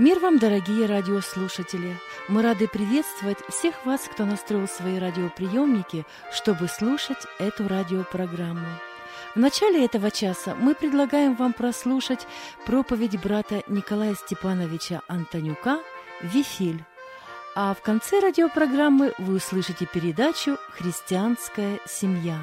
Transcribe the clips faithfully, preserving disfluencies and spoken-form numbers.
Мир вам, дорогие радиослушатели! Мы рады приветствовать всех вас, кто настроил свои радиоприемники, чтобы слушать эту радиопрограмму. В начале этого часа мы предлагаем вам прослушать проповедь брата Николая Степановича Антонюка «Вифиль». А в конце радиопрограммы вы услышите передачу «Христианская семья».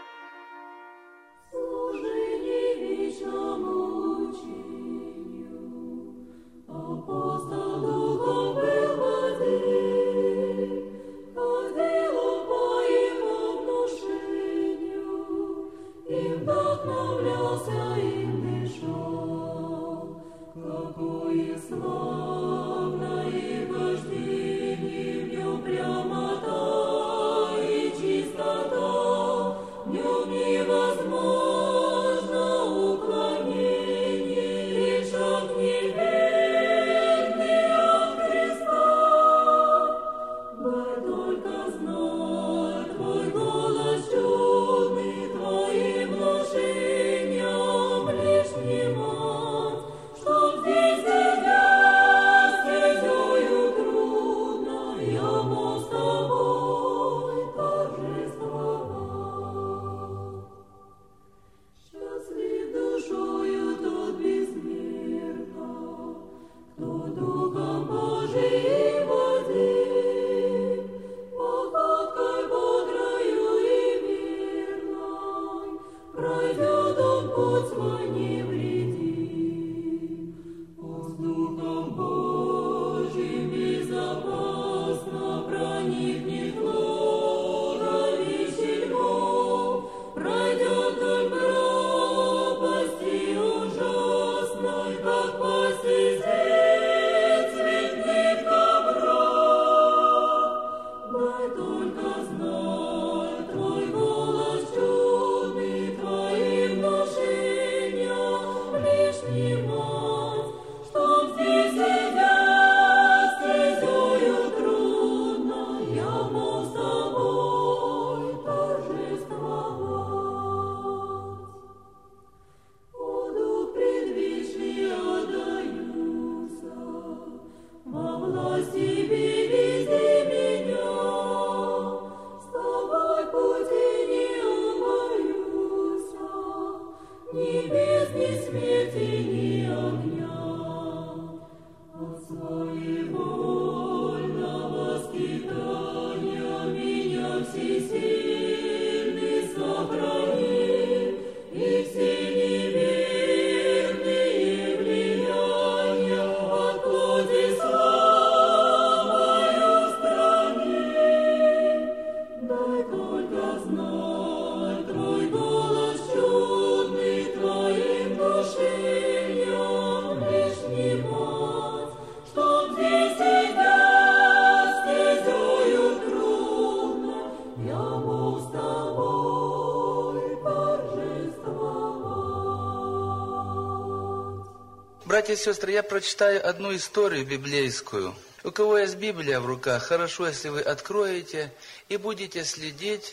Братья и сестры, я прочитаю одну историю библейскую. У кого есть Библия в руках, хорошо, если вы откроете и будете следить,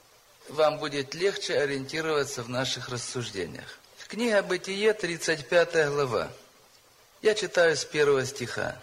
вам будет легче ориентироваться в наших рассуждениях. Книга Бытие, тридцать пятая глава. Я читаю с первого стиха.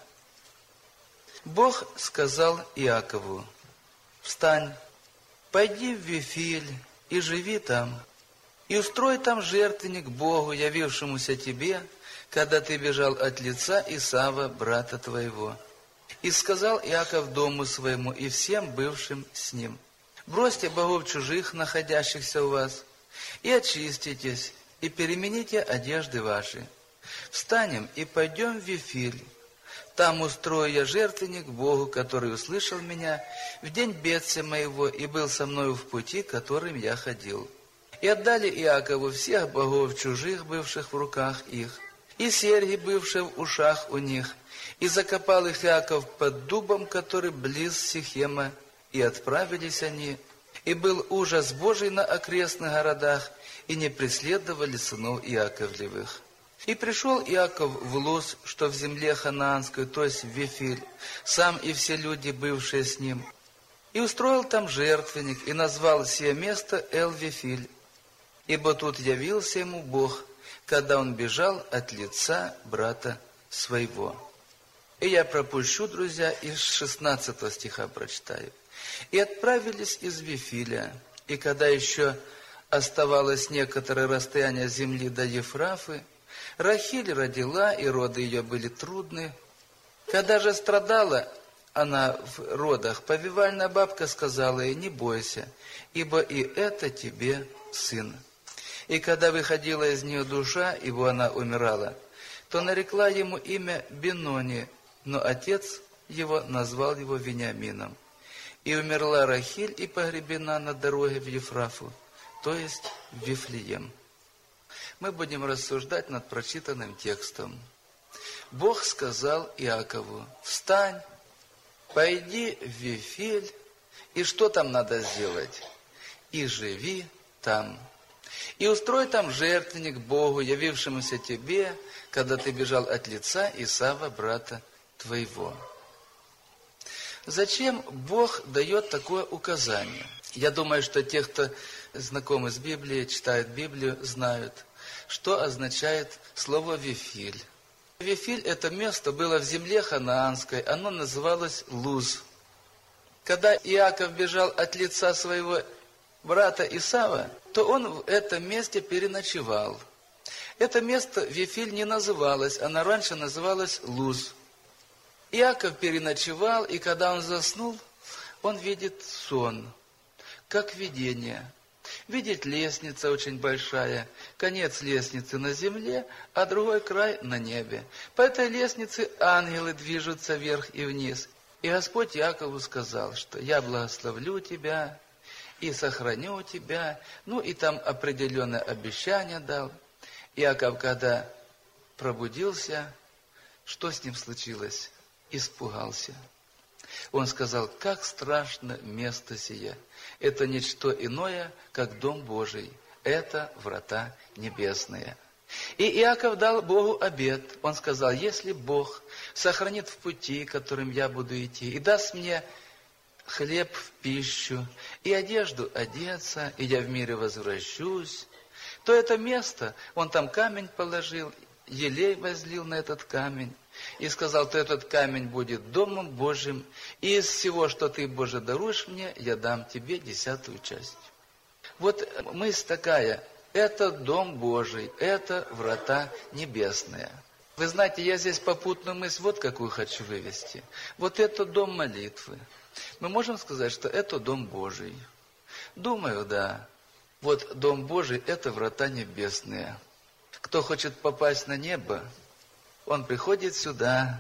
Бог сказал Иакову: «Встань, пойди в Вифиль и живи там, и устрой там жертвенник Богу, явившемуся тебе, когда ты бежал от лица Исава, брата твоего». И сказал Иаков дому своему и всем бывшим с ним: «Бросьте богов чужих, находящихся у вас, и очиститесь, и перемените одежды ваши. Встанем и пойдем в Вифиль. Там устрою я жертвенник Богу, который услышал меня в день бедствия моего и был со мною в пути, которым я ходил». И отдали Иакову всех богов чужих, бывших в руках их, и серьги, бывшие в ушах у них, и закопал их Иаков под дубом, который близ Сихема, и отправились они. И был ужас Божий на окрестных городах, и не преследовали сынов Иаковлевых. И пришел Иаков в Луз, что в земле ханаанской, то есть в Вифиль, сам и все люди, бывшие с ним, и устроил там жертвенник, и назвал сие место Эл-Вифиль, ибо тут явился ему Бог, когда он бежал от лица брата своего. И я пропущу, друзья, из шестнадцатого стиха прочитаю. «И отправились из Вифиля, и когда еще оставалось некоторое расстояние земли до Ефрафы, Рахиль родила, и роды ее были трудны. Когда же страдала она в родах, повивальная бабка сказала ей: не бойся, ибо и это тебе сын. И когда выходила из нее душа, ибо она умирала, то нарекла ему имя Бенони, но отец его назвал его Вениамином. И умерла Рахиль и погребена на дороге в Ефрафу, то есть в Вифлеем». Мы будем рассуждать над прочитанным текстом. Бог сказал Иакову: «Встань, пойди в Вифиль, и что там надо сделать? И живи там. И устрой там жертвенник Богу, явившемуся тебе, когда ты бежал от лица Исава, брата твоего». Зачем Бог дает такое указание? Я думаю, что те, кто знакомы с Библией, читают Библию, знают, что означает слово «Вифиль». Вифиль – это место было в земле ханаанской, оно называлось Луз. Когда Иаков бежал от лица своего брата Исава, то он в этом месте переночевал. Это место Вифиль не называлось, оно раньше называлось Луз. Иаков переночевал, и когда он заснул, он видит сон, как видение. Видит лестница очень большая, конец лестницы на земле, а другой край на небе. По этой лестнице ангелы движутся вверх и вниз. И Господь Якову сказал, что «я благословлю тебя и сохраню тебя». Ну и там определенное обещание дал. Иаков, когда пробудился, что с ним случилось? Испугался. Он сказал: «Как страшно место сие! Это ничто иное, как дом Божий. Это врата небесные». И Иаков дал Богу обет. Он сказал: «Если Бог сохранит в пути, которым я буду идти, и даст мне хлеб в пищу, и одежду одеться, и я в мире возвращусь, то это место», он там камень положил, елей возлил на этот камень, и сказал: «то этот камень будет домом Божьим, и из всего, что ты, Боже, даруешь мне, я дам тебе десятую часть». Вот мысль такая: это дом Божий, это врата небесные. Вы знаете, я здесь попутную мысль вот какую хочу вывести. Вот это дом молитвы. Мы можем сказать, что это дом Божий? Думаю, да. Вот дом Божий – это врата небесные. Кто хочет попасть на небо, он приходит сюда,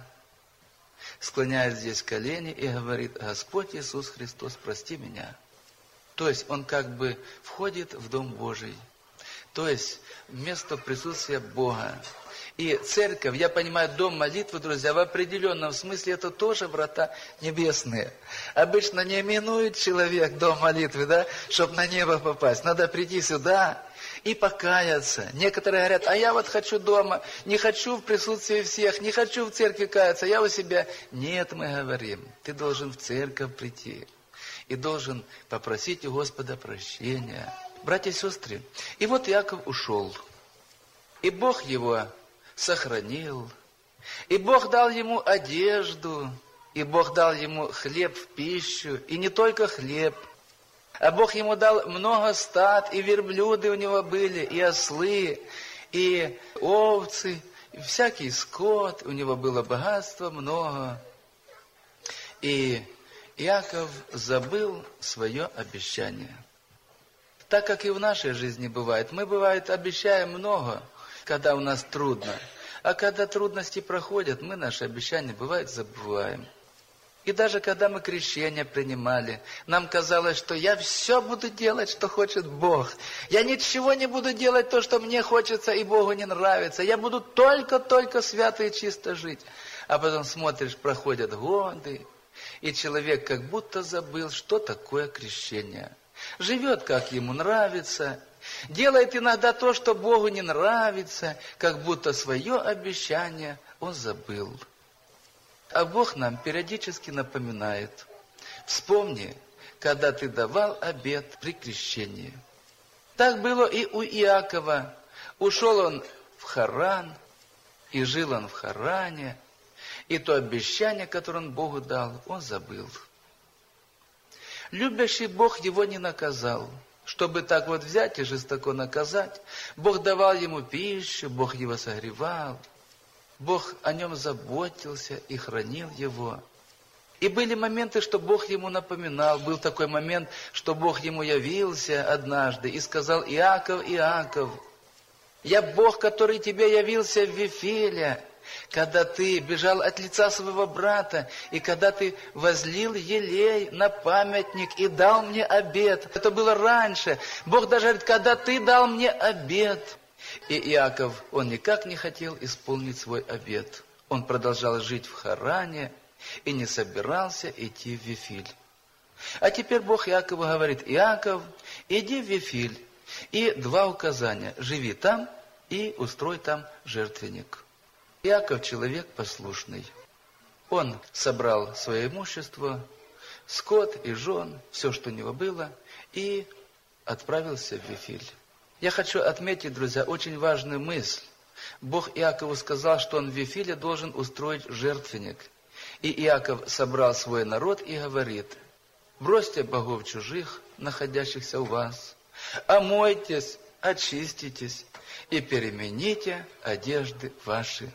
склоняет здесь колени и говорит: «Господь Иисус Христос, прости меня». То есть он как бы входит в Дом Божий, то есть в место присутствия Бога. И церковь, я понимаю, дом молитвы, друзья, в определенном смысле это тоже врата небесные. Обычно не именует человек дом молитвы, да, чтобы на небо попасть. Надо прийти сюда и покаяться. Некоторые говорят: а я вот хочу дома, не хочу в присутствии всех, не хочу в церкви каяться, я у себя. Нет, мы говорим, ты должен в церковь прийти и должен попросить у Господа прощения. Братья и сестры, и вот Иаков ушел, и Бог его сохранил, и Бог дал ему одежду, и Бог дал ему хлеб в пищу, и не только хлеб, а Бог ему дал много стад, и верблюды у него были, и ослы, и овцы, и всякий скот, у него было богатство много. И Иаков забыл свое обещание. Так как и в нашей жизни бывает, мы, бывает, обещаем много, когда у нас трудно. А когда трудности проходят, мы наши обещания, бывает, забываем. И даже когда мы крещение принимали, нам казалось, что я все буду делать, что хочет Бог. Я ничего не буду делать то, что мне хочется и Богу не нравится. Я буду только-только свято и чисто жить. А потом смотришь, проходят годы, и человек как будто забыл, что такое крещение. Живет, как ему нравится, делает иногда то, что Богу не нравится, как будто свое обещание он забыл. А Бог нам периодически напоминает: вспомни, когда ты давал обет при крещении. Так было и у Иакова. Ушел он в Харан, и жил он в Харане. И то обещание, которое он Богу дал, он забыл. Любящий Бог его не наказал. Чтобы так вот взять и жестоко наказать, Бог давал ему пищу, Бог его согревал, Бог о нем заботился и хранил его. И были моменты, что Бог ему напоминал. Был такой момент, что Бог ему явился однажды и сказал: «Иаков, Иаков, я Бог, который тебе явился в Вифиле, когда ты бежал от лица своего брата, и когда ты возлил елей на памятник и дал мне обет». Это было раньше. Бог даже говорит: «Когда ты дал мне обет». И Иаков, он никак не хотел исполнить свой обет. Он продолжал жить в Харане и не собирался идти в Вифиль. А теперь Бог Иакову говорит: «Иаков, иди в Вифиль». И два указания: живи там и устрой там жертвенник. Иаков человек послушный. Он собрал свое имущество, скот и жен, все, что у него было, и отправился в Вифиль. Я хочу отметить, друзья, очень важную мысль. Бог Иакову сказал, что он в Вифиле должен устроить жертвенник. И Иаков собрал свой народ и говорит: бросьте богов чужих, находящихся у вас, омойтесь, очиститесь и перемените одежды ваши.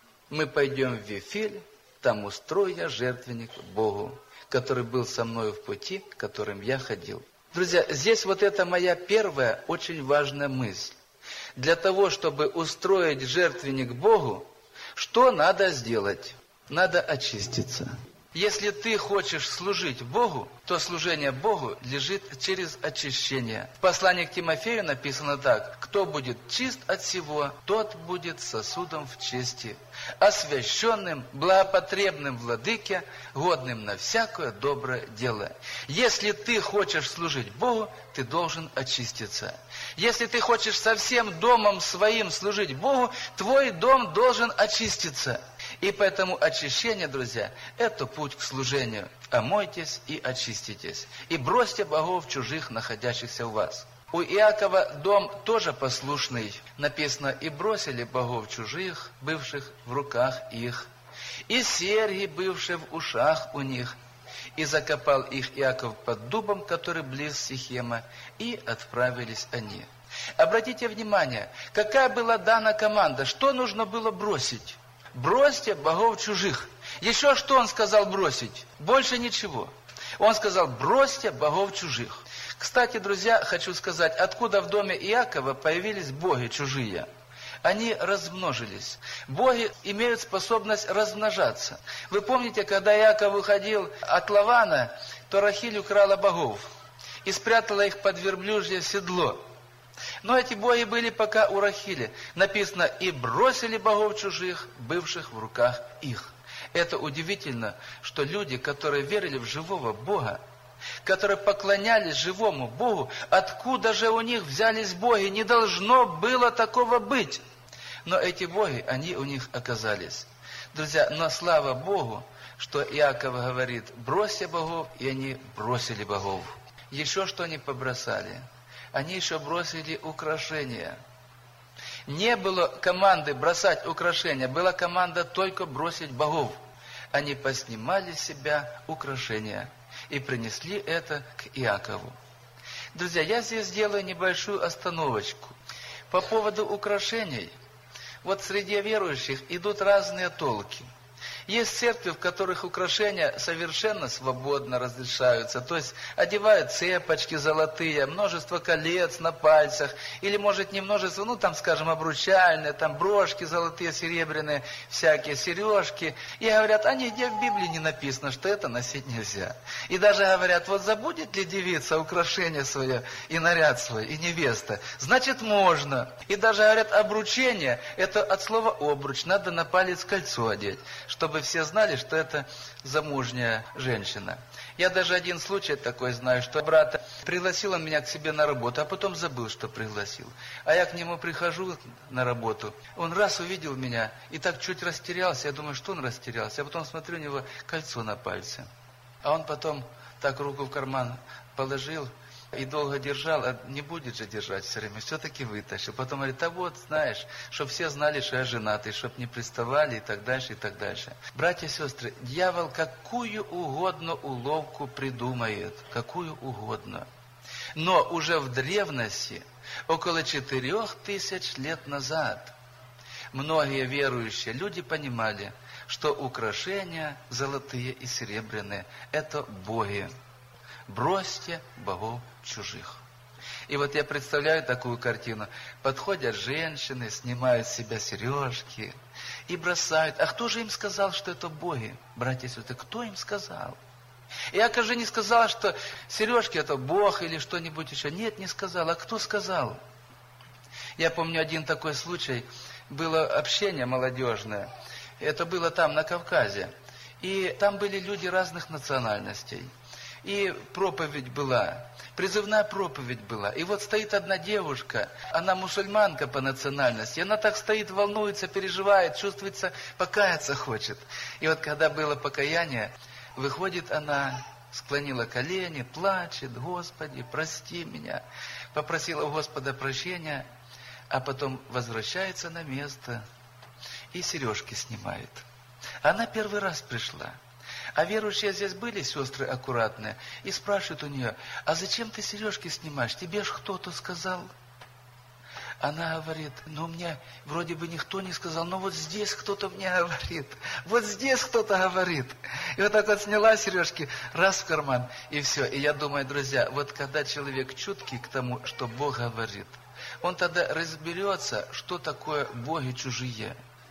Мы пойдем в Вифиль, там устрою я жертвенник Богу, который был со мною в пути, которым я ходил. Друзья, здесь вот это моя первая очень важная мысль. Для того, чтобы устроить жертвенник Богу, что надо сделать? Надо очиститься. Если ты хочешь служить Богу, то служение Богу лежит через очищение. В послании к Тимофею написано так: «Кто будет чист от всего, тот будет сосудом в чести, освященным, благопотребным владыке, годным на всякое доброе дело». Если ты хочешь служить Богу, ты должен очиститься. Если ты хочешь со всем домом своим служить Богу, твой дом должен очиститься. И поэтому очищение, друзья, это путь к служению. Омойтесь и очиститесь. И бросьте богов чужих, находящихся у вас. У Иакова дом тоже послушный. Написано: и бросили богов чужих, бывших в руках их, и серьги, бывшие в ушах у них. И закопал их Иаков под дубом, который близ Сихема, и отправились они. Обратите внимание, какая была дана команда, что нужно было бросить? Бросьте богов чужих. Еще что он сказал бросить? Больше ничего. Он сказал: бросьте богов чужих. Кстати, друзья, хочу сказать, откуда в доме Иакова появились боги чужие? Они размножились. Боги имеют способность размножаться. Вы помните, когда Иаков выходил от Лавана, то Рахиль украла богов и спрятала их под верблюжье седло. Но эти боги были пока у Рахили. Написано: и бросили богов чужих, бывших в руках их. Это удивительно, что люди, которые верили в живого Бога, которые поклонялись живому Богу, откуда же у них взялись боги? Не должно было такого быть. Но эти боги, они у них оказались. Друзья, но слава Богу, что Иаков говорит: бросьте богов, и они бросили богов. Еще что они побросали? Они еще бросили украшения. Не было команды бросать украшения, была команда только бросить богов. Они поснимали с себя украшения и принесли это к Иакову. Друзья, я здесь сделаю небольшую остановочку. По поводу украшений. Вот среди верующих идут разные толки. Есть церкви, в которых украшения совершенно свободно разрешаются. То есть одевают цепочки золотые, множество колец на пальцах. Или может не множество, ну там скажем обручальные, там брошки золотые, серебряные, всякие сережки. И говорят, а нигде в Библии не написано, что это носить нельзя. И даже говорят, вот забудет ли девица украшение свое и наряд свой, и невеста, значит можно. И даже говорят, обручение, это от слова обруч, надо на палец кольцо одеть, чтобы все знали, что это замужняя женщина. Я даже один случай такой знаю, что брат пригласил он меня к себе на работу, а потом забыл, что пригласил. А я к нему прихожу на работу, он раз увидел меня и так чуть растерялся. Я думаю, что он растерялся. А потом смотрю, у него кольцо на пальце. А он потом так руку в карман положил И долго держал, а не будет же держать все время, все-таки вытащил. Потом говорит, а вот, знаешь, чтобы все знали, что я женатый, чтобы не приставали и так дальше, и так дальше. Братья и сестры, дьявол какую угодно уловку придумает, какую угодно. Но уже в древности, около четырех тысяч лет назад, многие верующие люди понимали, что украшения золотые и серебряные – это боги. Бросьте богов чужих. И вот я представляю такую картину. Подходят женщины, снимают с себя сережки и бросают. А кто же им сказал, что это боги? Братья и сестры, кто им сказал? Иаков же не сказал, что сережки это Бог или что-нибудь еще. Нет, не сказал. А кто сказал? Я помню один такой случай. Было общение молодежное. Это было там, на Кавказе. И там были люди разных национальностей. И проповедь была, призывная проповедь была. И вот стоит одна девушка, она мусульманка по национальности. Она так стоит, волнуется, переживает, чувствуется, покаяться хочет. И вот когда было покаяние, выходит она, склонила колени, плачет: Господи, прости меня. Попросила у Господа прощения, а потом возвращается на место и сережки снимает. Она первый раз пришла. А верующие здесь были, сестры аккуратные, и спрашивают у нее: а зачем ты сережки снимаешь? Тебе ж кто-то сказал. Она говорит: ну мне вроде бы никто не сказал, но вот здесь кто-то мне говорит. Вот здесь кто-то говорит. И вот так вот сняла сережки, раз в карман, и все. И я думаю, друзья, вот когда человек чуткий к тому, что Бог говорит, он тогда разберется, что такое боги чужие.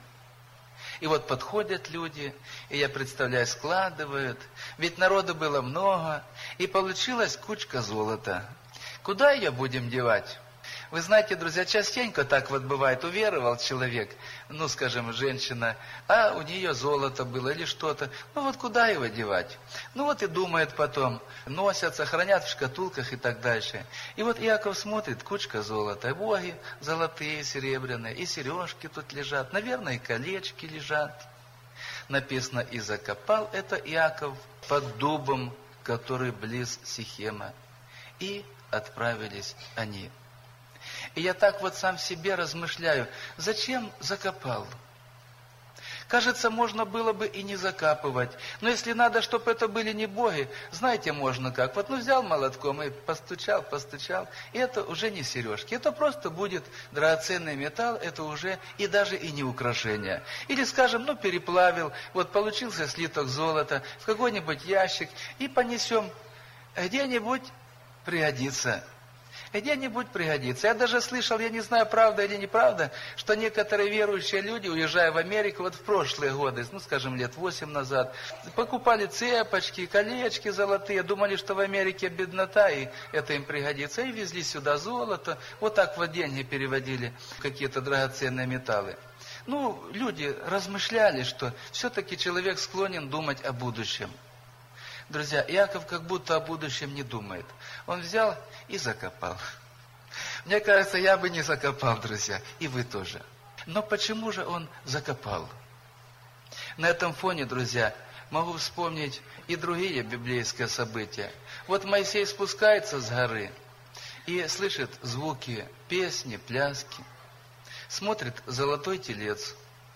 И вот подходят люди, и я представляю, складывают. Ведь народу было много, и получилась кучка золота. Куда ее будем девать? Вы знаете, друзья, частенько так вот бывает. Уверовал человек, ну, скажем, женщина, а у нее золото было или что-то. Ну, вот куда его девать? Ну, вот и думает потом. Носятся, хранят в шкатулках и так дальше. И вот Иаков смотрит, кучка золота. Боги золотые, серебряные, и сережки тут лежат. Наверное, и колечки лежат. Написано: и закопал это Иаков под дубом, который близ Сихема. И отправились они. И я так вот сам себе размышляю, зачем закопал? Кажется, можно было бы и не закапывать. Но если надо, чтобы это были не боги, знаете, можно как. Вот ну взял молотком и постучал, постучал. И это уже не сережки. Это просто будет драгоценный металл, это уже и даже и не украшение. Или, скажем, ну переплавил, вот получился слиток золота в какой-нибудь ящик и понесем. Где-нибудь пригодится. Где-нибудь пригодится. Я даже слышал, я не знаю, правда или неправда, что некоторые верующие люди, уезжая в Америку, вот в прошлые годы, ну, скажем, лет восемь назад, покупали цепочки, колечки золотые, думали, что в Америке беднота, и это им пригодится, и везли сюда золото, вот так вот деньги переводили, какие-то драгоценные металлы. Ну, люди размышляли, что все-таки человек склонен думать о будущем. Друзья, Иаков как будто о будущем не думает. Он взял и закопал. Мне кажется, я бы не закопал, друзья, и вы тоже. Но почему же он закопал? На этом фоне, друзья, могу вспомнить и другие библейские события. Вот Моисей спускается с горы и слышит звуки, песни, пляски. Смотрит золотой телец.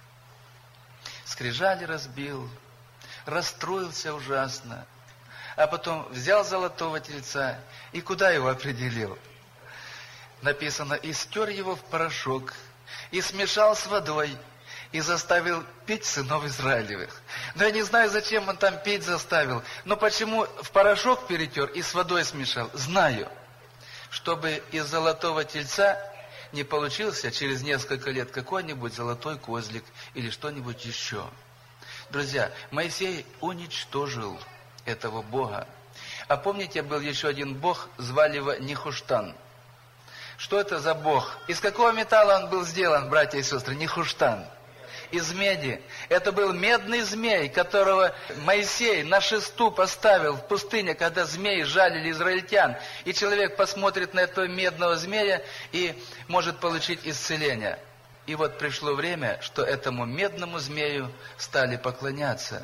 Скрижали разбил, расстроился ужасно. А потом взял золотого тельца и куда его определил? Написано: и стер его в порошок, и смешал с водой, и заставил пить сынов Израилевых. Но я не знаю, зачем он там пить заставил, но почему в порошок перетер и с водой смешал, знаю. Чтобы из золотого тельца не получился через несколько лет какой-нибудь золотой козлик или что-нибудь еще. Друзья, Моисей уничтожил этого Бога. А помните, был еще один Бог, звали его Нехуштан. Что это за Бог? Из какого металла он был сделан, братья и сестры? Нехуштан. Из меди. Это был медный змей, которого Моисей на шесту поставил в пустыне, когда змеи жалили израильтян. И человек посмотрит на этого медного змея и может получить исцеление. И вот пришло время, что этому медному змею стали поклоняться.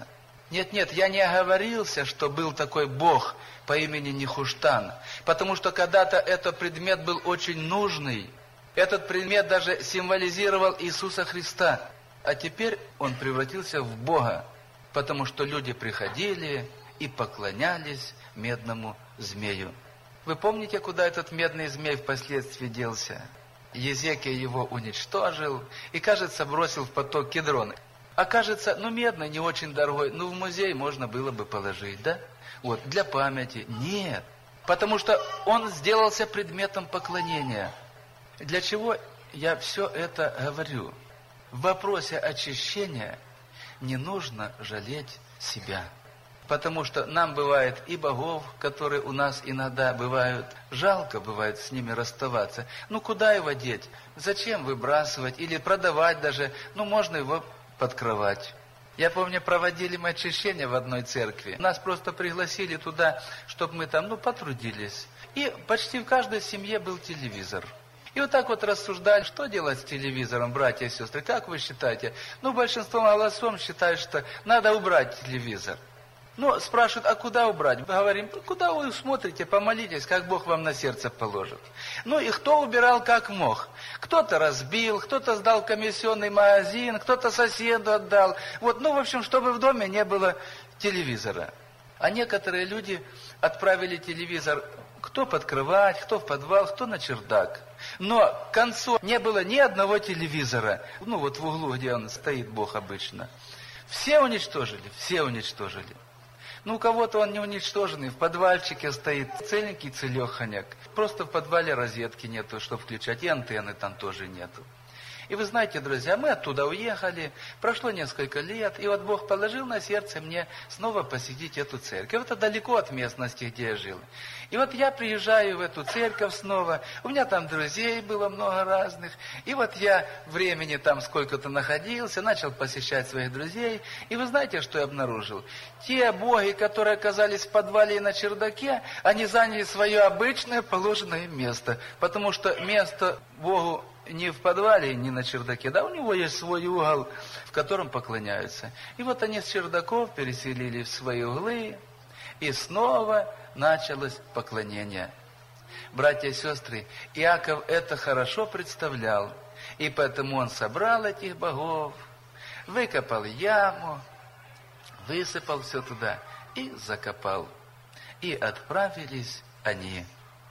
Нет, нет, я не оговорился, что был такой бог по имени Нехуштан, потому что когда-то этот предмет был очень нужный. Этот предмет даже символизировал Иисуса Христа, а теперь он превратился в бога, потому что люди приходили и поклонялись медному змею. Вы помните, куда этот медный змей впоследствии делся? Езекия его уничтожил и, кажется, бросил в поток Кедрон. А кажется, ну медный, не очень дорогой, ну в музей можно было бы положить, да? Вот, для памяти. Нет, потому что он сделался предметом поклонения. Для чего я все это говорю? В вопросе очищения не нужно жалеть себя. Потому что нам бывает и богов, которые у нас иногда бывают, жалко бывает с ними расставаться. Ну куда его деть? Зачем выбрасывать или продавать даже? Ну можно его под кровать. Я помню, проводили мы очищение в одной церкви. Нас просто пригласили туда, чтобы мы там, ну, потрудились. И почти в каждой семье был телевизор. И вот так вот рассуждали, что делать с телевизором, братья и сестры. Как вы считаете? Ну, большинство голосом считают, что надо убрать телевизор. Ну, спрашивают, а куда убрать? Мы говорим, куда вы смотрите, помолитесь, как Бог вам на сердце положит. Ну и кто убирал как мог? Кто-то разбил, кто-то сдал в комиссионный магазин, кто-то соседу отдал. Вот, ну, в общем, чтобы в доме не было телевизора. А некоторые люди отправили телевизор кто под кровать, кто в подвал, кто на чердак. Но к концу не было ни одного телевизора. Ну, вот в углу, где он стоит, Бог обычно. Все уничтожили, все уничтожили. Ну, у кого-то он не уничтоженный, в подвальчике стоит целенький целеханяк. Просто в подвале розетки нету, чтобы включать, и антенны там тоже нету. И вы знаете, друзья, мы оттуда уехали, прошло несколько лет, и вот Бог положил на сердце мне снова посетить эту церковь. Это далеко от местности, где я жил. И вот я приезжаю в эту церковь снова, у меня там друзей было много разных, и вот я времени там сколько-то находился, начал посещать своих друзей, и вы знаете, что я обнаружил? Те боги, которые оказались в подвале и на чердаке, они заняли свое обычное положенное им место, потому что место Богу не в подвале, не на чердаке, да, у него есть свой угол, в котором поклоняются. И вот они с чердаков переселили в свои углы, и снова началось поклонение. Братья и сестры, Иаков это хорошо представлял, и поэтому он собрал этих богов, выкопал яму, высыпал все туда и закопал. И отправились они.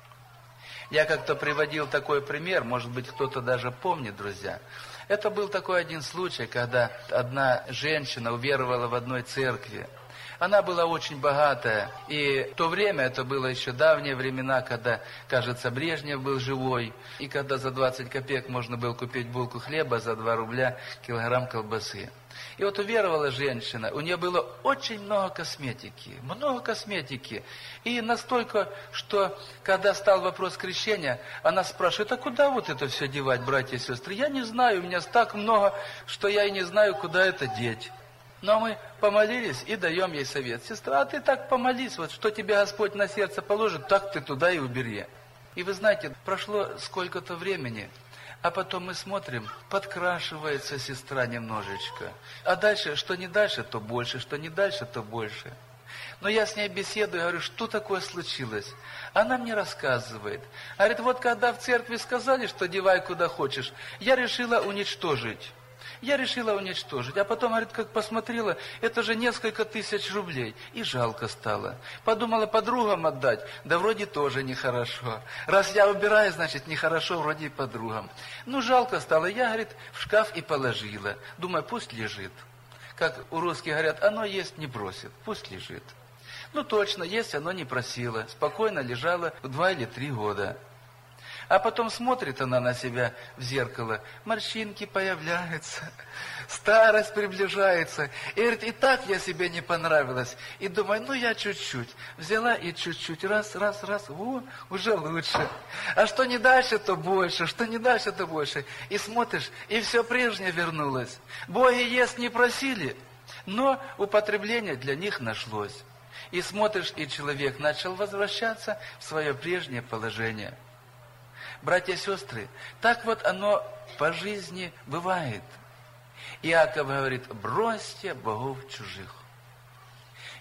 Я как-то приводил такой пример, может быть, кто-то даже помнит, друзья. Это был такой один случай, когда одна женщина уверовала в одной церкви. Она была очень богатая, и в то время, это было еще давние времена, когда, кажется, Брежнев был живой, и когда за двадцать копеек можно было купить булку хлеба, за два рубля килограмм колбасы. И вот уверовала женщина, у нее было очень много косметики, много косметики. И настолько, что когда стал вопрос крещения, она спрашивает, а куда вот это все девать, братья и сестры? Я не знаю, у меня так много, что я и не знаю, куда это деть. Но мы помолились и даем ей совет. Сестра, а ты так помолись, вот что тебе Господь на сердце положит, так ты туда и убери. И вы знаете, прошло сколько-то времени, а потом мы смотрим, подкрашивается сестра немножечко. А дальше, что не дальше, то больше, что не дальше, то больше. Но я с ней беседую, говорю, что такое случилось? Она мне рассказывает. Говорит, вот когда в церкви сказали, что девай куда хочешь, я решила уничтожить. Я решила уничтожить. А потом, говорит, как посмотрела, это же несколько тысяч рублей. И жалко стало. Подумала подругам отдать, да вроде тоже нехорошо. Раз я убираю, значит нехорошо вроде и подругам. Ну жалко стало, я, говорит, в шкаф и положила. Думаю, пусть лежит. Как у русских говорят, оно есть не просит, пусть лежит. Ну точно, есть оно не просило. Спокойно лежало два или три года. А потом смотрит она на себя в зеркало, морщинки появляются, старость приближается. И говорит, и так я себе не понравилась. И думаю, ну я чуть-чуть. Взяла и чуть-чуть, раз, раз, раз, о, уже лучше. А что не дальше, то больше, что не дальше, то больше. И смотришь, и все прежнее вернулось. Боги есть не просили, но употребление для них нашлось. И смотришь, и человек начал возвращаться в свое прежнее положение. Братья и сестры, так вот оно по жизни бывает. Иаков говорит, бросьте богов чужих.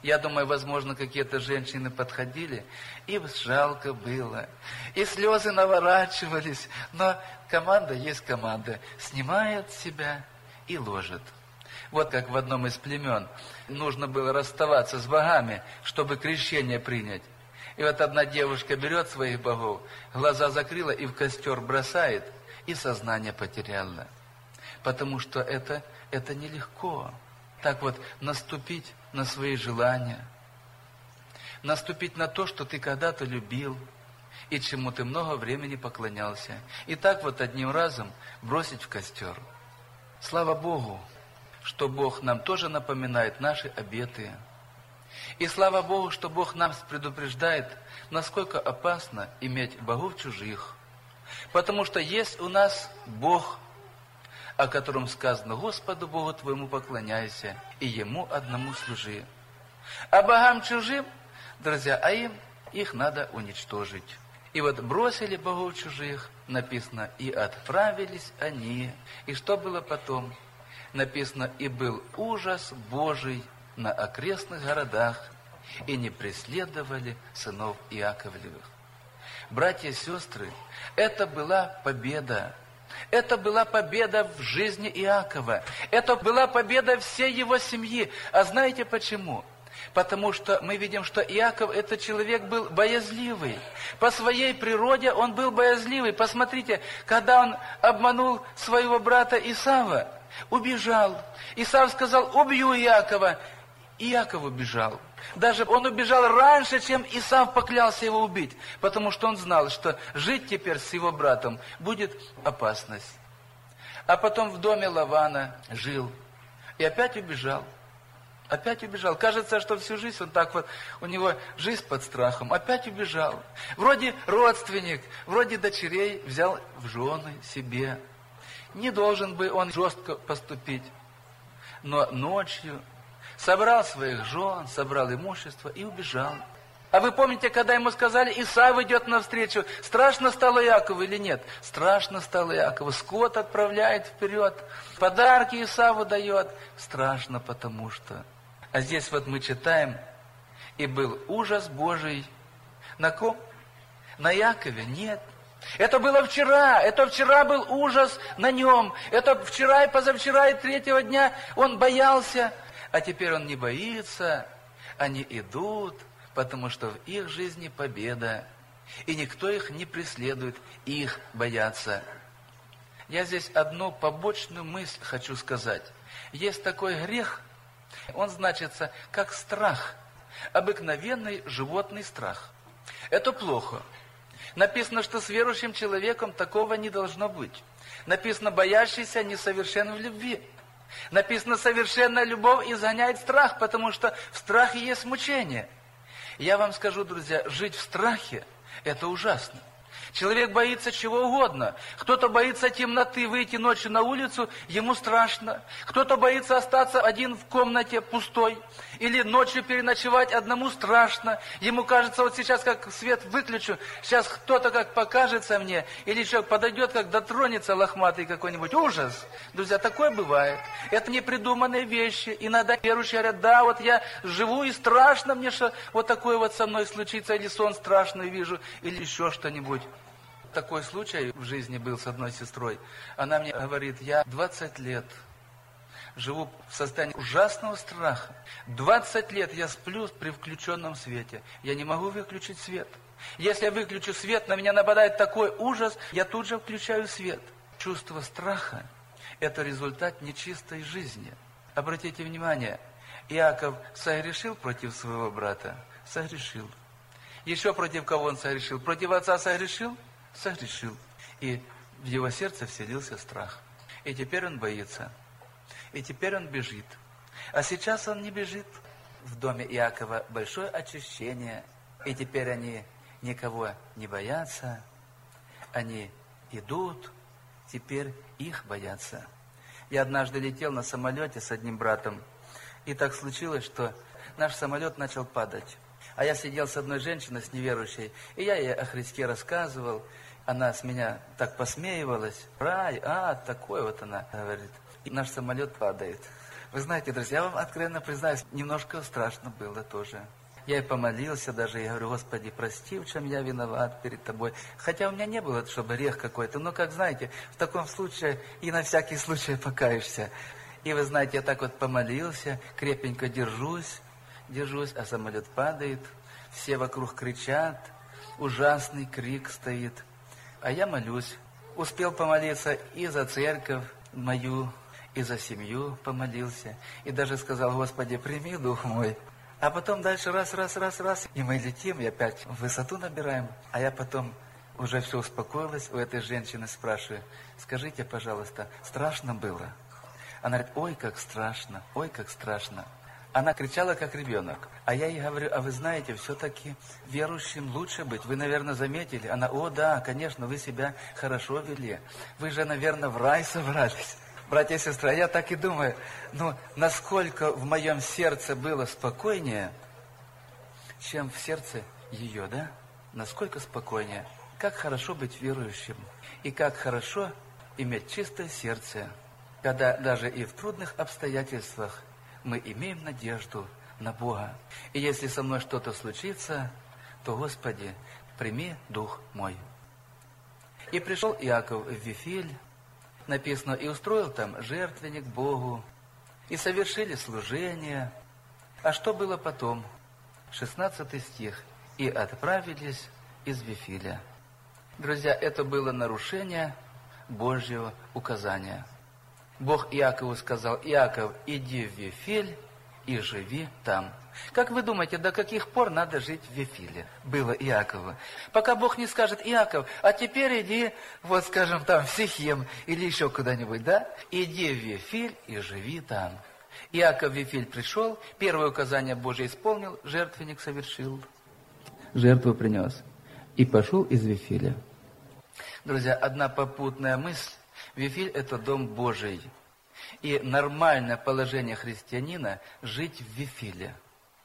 Я думаю, возможно, какие-то женщины подходили, им жалко было, и слезы наворачивались, но команда есть команда, снимает себя и ложит. Вот как в одном из племен нужно было расставаться с богами, чтобы крещение принять. И вот одна девушка берет своих богов, глаза закрыла и в костер бросает, и сознание потеряла. Потому что это, это нелегко. Так вот, наступить на свои желания, наступить на то, что ты когда-то любил, и чему ты много времени поклонялся. И так вот одним разом бросить в костер. Слава Богу, что Бог нам тоже напоминает наши обеты. И слава Богу, что Бог нас предупреждает, насколько опасно иметь богов чужих. Потому что есть у нас Бог, о котором сказано: Господу Богу твоему поклоняйся, и Ему одному служи. А богам чужим, друзья, а им их надо уничтожить. И вот бросили богов чужих, написано, и отправились они. И что было потом? Написано, и был ужас Божий на окрестных городах, и не преследовали сынов Иаковлевых. Братья и сестры, это была победа. Это была победа в жизни Иакова. Это была победа всей его семьи. А знаете почему? Потому что мы видим, что Иаков, этот человек, был боязливый. По своей природе он был боязливый. Посмотрите, когда он обманул своего брата Исава, убежал. Исав сказал: убью Иакова. Иаков убежал. Даже он убежал раньше, чем Исав поклялся его убить, потому что он знал, что жить теперь с его братом будет опасность. А потом в доме Лавана жил и опять убежал. Опять убежал. Кажется, что всю жизнь он так вот, у него жизнь под страхом. Опять убежал. Вроде родственник, вроде дочерей взял в жены себе. Не должен бы он жестко поступить. Но ночью собрал своих жен, собрал имущество и убежал. А вы помните, когда ему сказали: Исав идет навстречу, страшно стало Иакову или нет? Страшно стало Иакову. Скот отправляет вперед, подарки Исаву дает. Страшно, потому что... А здесь вот мы читаем: и был ужас Божий. На ком? На Иакове? Нет. Это было вчера, это вчера был ужас на нем. Это вчера и позавчера и третьего дня он боялся. А теперь он не боится, они идут, потому что в их жизни победа. И никто их не преследует, их боятся. Я здесь одну побочную мысль хочу сказать. Есть такой грех, он значится как страх, обыкновенный животный страх. Это плохо. Написано, что с верующим человеком такого не должно быть. Написано: боящийся несовершен в любви. Написано: совершенная любовь изгоняет страх, потому что в страхе есть мучение. Я вам скажу, друзья, жить в страхе – это ужасно. Человек боится чего угодно. Кто-то боится темноты, выйти ночью на улицу, ему страшно. Кто-то боится остаться один в комнате пустой. Или ночью переночевать одному страшно. Ему кажется, вот сейчас как свет выключу, сейчас кто-то как покажется мне, или человек подойдет, как дотронется лохматый какой-нибудь. Ужас! Друзья, такое бывает. Это непридуманные вещи. Иногда верующие говорят: да, вот я живу и страшно мне, что вот такое вот со мной случится, или сон страшный вижу, или еще что-нибудь. Такой случай в жизни был с одной сестрой. Она мне говорит: я двадцать лет живу в состоянии ужасного страха. двадцать лет я сплю при включенном свете. Я не могу выключить свет. Если я выключу свет, на меня нападает такой ужас, я тут же включаю свет. Чувство страха – это результат нечистой жизни. Обратите внимание, Иаков согрешил против своего брата? Согрешил. Еще против кого он согрешил? Против отца согрешил? Согрешил. И в его сердце вселился страх. И теперь он боится. И теперь он бежит. А сейчас он не бежит. В доме Иакова большое очищение. И теперь они никого не боятся. Они идут. Теперь их боятся. Я однажды летел на самолете с одним братом. И так случилось, что наш самолет начал падать. А я сидел с одной женщиной, с неверующей, и я ей о Христе рассказывал. Она с меня так посмеивалась. Рай, а, такой вот она говорит. И наш самолет падает. Вы знаете, друзья, я вам откровенно признаюсь, немножко страшно было тоже. Я и помолился даже, и говорю: Господи, прости, в чем я виноват перед Тобой. Хотя у меня не было, чтобы грех какой-то, но, как знаете, в таком случае и на всякий случай покаешься. И вы знаете, я так вот помолился, крепенько держусь, держусь, а самолет падает, все вокруг кричат, ужасный крик стоит, а я молюсь. Успел помолиться и за церковь мою, и за семью помолился, и даже сказал: Господи, прими дух мой. А потом дальше раз, раз, раз, раз, и мы летим, и опять высоту набираем. А я потом уже все успокоилась, у этой женщины спрашиваю: скажите, пожалуйста, страшно было? Она говорит: ой, как страшно, ой, как страшно. Она кричала, как ребенок. А я ей говорю: а вы знаете, все-таки верующим лучше быть. Вы, наверное, заметили? Она: о, да, конечно, вы себя хорошо вели. Вы же, наверное, в рай собрались. Братья и сестры, я так и думаю, ну, насколько в моем сердце было спокойнее, чем в сердце ее, да? Насколько спокойнее. Как хорошо быть верующим. И как хорошо иметь чистое сердце, когда даже и в трудных обстоятельствах мы имеем надежду на Бога. И если со мной что-то случится, то, Господи, прими дух мой. И пришел Иаков в Вифиль, написано, и устроил там жертвенник Богу, и совершили служение. А что было потом? шестнадцатый стих. И отправились из Вифиля. Друзья, это было нарушение Божьего указания. Бог Иакову сказал: Иаков, иди в Вифиль и живи там. Как вы думаете, до каких пор надо жить в Вифиле? Было Иакову. Пока Бог не скажет: Иаков, а теперь иди, вот скажем, там, в Сихем или еще куда-нибудь, да? Иди в Вифиль и живи там. Иаков в Вифиль пришел, первое указание Божие исполнил, жертвенник совершил, жертву принес и пошел из Вифиля. Друзья, одна попутная мысль. Вифиль – это дом Божий. И нормальное положение христианина – жить в Вифиле.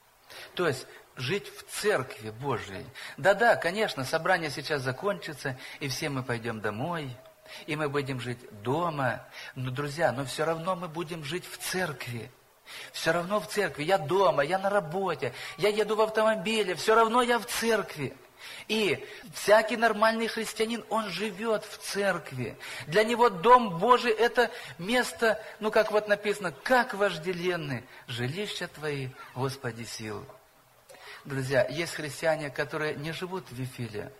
То есть, жить в церкви Божией. Да-да, конечно, собрание сейчас закончится, и все мы пойдем домой, и мы будем жить дома. Но, друзья, но все равно мы будем жить в церкви. Все равно в церкви. Я дома, я на работе, я еду в автомобиле, все равно я в церкви. И всякий нормальный христианин, он живет в церкви. Для него Дом Божий – это место, ну как вот написано, как вожделенны жилища Твои, Господи, сил. Друзья, есть христиане, которые не живут в Вифиле.